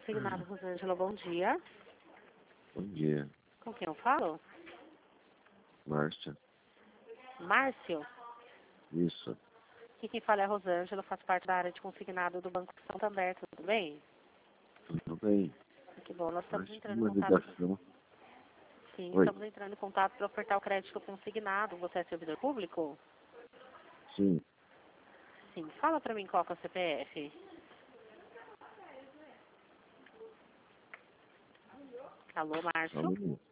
Consignado, Rosângela, bom dia. Bom dia, Com quem eu falo? Márcia. Márcio. Isso, Aqui quem fala é a Rosângela, faz parte da área de consignado do Banco Santander, tudo bem? tudo bem? Que bom, nós estamos Márcia, entrando em uma contato. ligação. Sim, Oi, estamos entrando em contato para ofertar o crédito consignado. Você é servidor público? sim, Sim. Fala para mim qual que é o CPF. Alô, só um Márcio? minuto.